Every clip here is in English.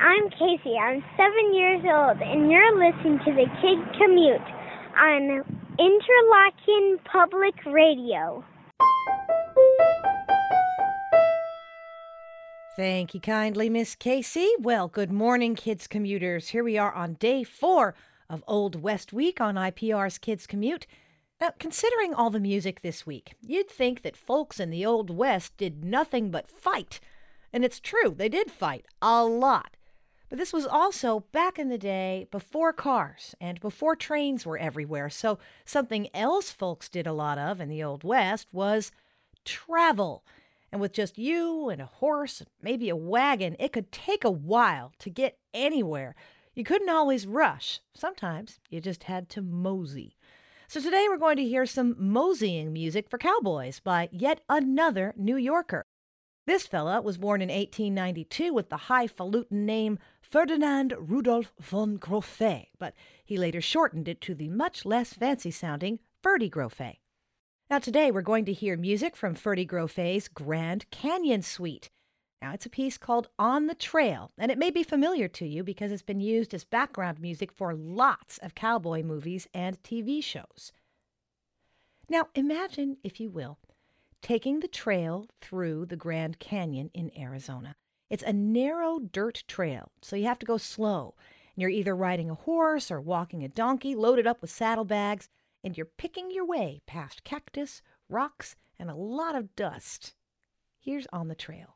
I'm Casey. I'm 7 years old, and you're listening to the Kid Commute on Interlochen Public Radio. Thank you kindly, Miss Casey. Well, good morning, kids commuters. Here we are on day 4 of Old West Week on IPR's Kids Commute. Now, considering all the music this week, you'd think that folks in the Old West did nothing but fight. And it's true, they did fight a lot. But this was also back in the day before cars and before trains were everywhere. So something else folks did a lot of in the Old West was travel. And with just you and a horse, maybe a wagon, it could take a while to get anywhere. You couldn't always rush. Sometimes you just had to mosey. So today we're going to hear some moseying music for cowboys by yet another New Yorker. This fella was born in 1892 with the highfalutin name Ferdinand Rudolf von Grofé, but he later shortened it to the much less fancy-sounding Ferdy Grofé. Now today we're going to hear music from Ferdy Grofé's Grand Canyon Suite. Now it's a piece called On the Trail, and it may be familiar to you because it's been used as background music for lots of cowboy movies and TV shows. Now imagine, if you will, taking the trail through the Grand Canyon in Arizona. It's a narrow dirt trail, so you have to go slow. And you're either riding a horse or walking a donkey loaded up with saddlebags, and you're picking your way past cactus, rocks, and a lot of dust. Here's On the Trail.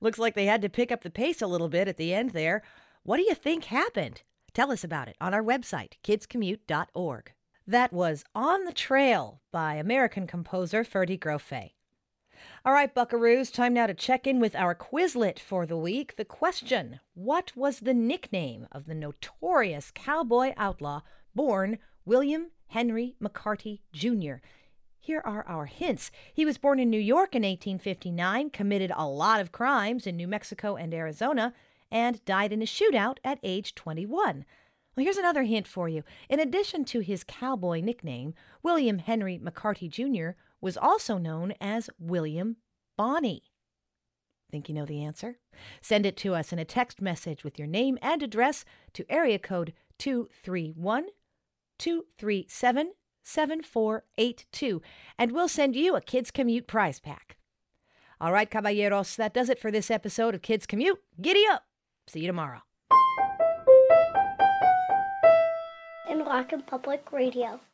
Looks like they had to pick up the pace a little bit at the end there. What do you think happened? Tell us about it on our website, kidscommute.org. That was On the Trail by American composer Ferdy Grofé. All right, buckaroos, time now to check in with our Quizlet for the week. The question, what was the nickname of the notorious cowboy outlaw born William Henry McCarty, Jr.? Here are our hints. He was born in New York in 1859, committed a lot of crimes in New Mexico and Arizona, and died in a shootout at age 21. Well, here's another hint for you. In addition to his cowboy nickname, William Henry McCarty Jr. was also known as William Bonney. Think you know the answer? Send it to us in a text message with your name and address to area code 231-237-7482, and we'll send you a Kids Commute prize pack. All right, caballeros, that does it for this episode of Kids Commute. Giddy up! See you tomorrow. In Rockin' Public Radio.